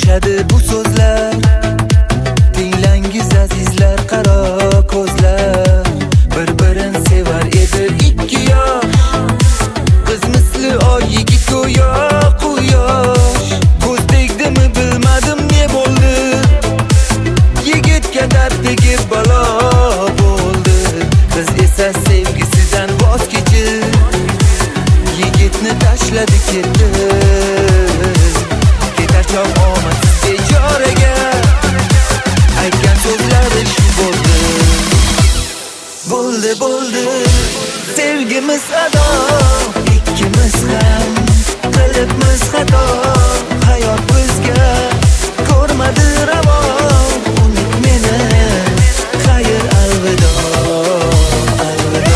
toshadi bu so'zlar. Tinglangiz azizlar, qaro ko'zlar. Bir-birin sevar edi ikki yosh. Qiz misli oy, yigit go'yo quyosh. Ko'z tegdimi bilmadim ne bo'ldi. Yigitga dard tegib balo bo'ldi. Qiz esa sevgisidan voz kechib yigitni tashladi ketdi. Ketar chog' omadsiz bechoraga aytgan so'zlari shu bo'ldi. Bo'ldi sevgimiz ado, ikkimiz ham qilibmiz xato. Hayot bizga ko'rmadi ravo, unut meni, xayr alvido, alvido.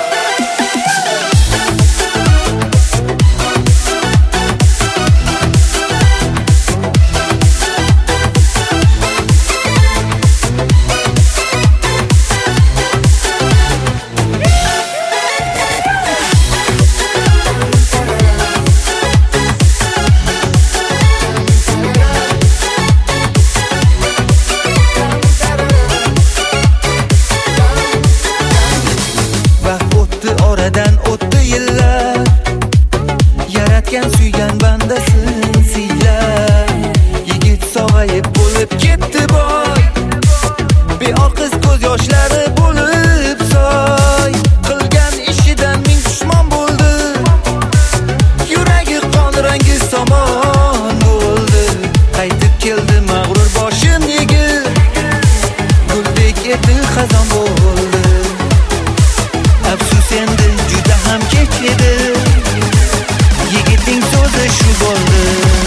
Oradan o'tdi yillar, yaratgan suygan bandasin siylar. Yigit sog'ayib bo'lib ketdi boy, beor qiz ko'z yoshlari bo'lib soy. Qilgan ishidan ming pushmon bo'ldi, yuragi qon rangi somon bo'ldi. Qaytib keldi mag'rur boshim yigit, guldek edi xazon bo'ldi. Afsus endi juda ham kech edi, yigitning so'zi shu bo'ldi.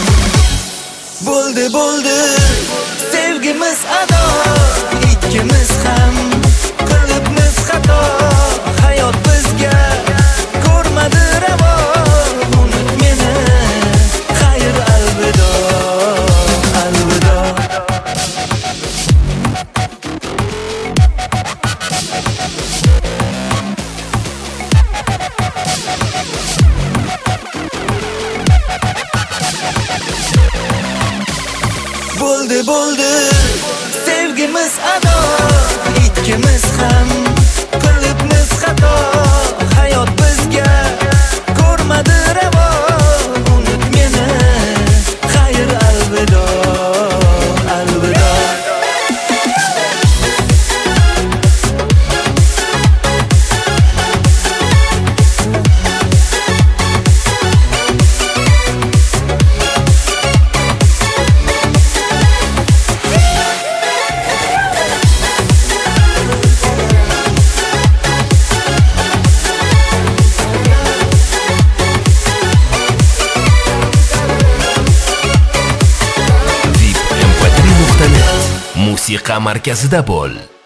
Bo'ldi sevgimiz ado, ikkimiz ham qilibmiz xato. Hayot bizga ko'rmadi ravo, unut meni, xayr alvido, alvido. Bo'ldi sevgimiz ado, ikkimiz ham qilibmiz xato. Hayot bizga ko'rmadi ravo, unut meni, xayr alvido, alvido. Musiqa markazida bo'l.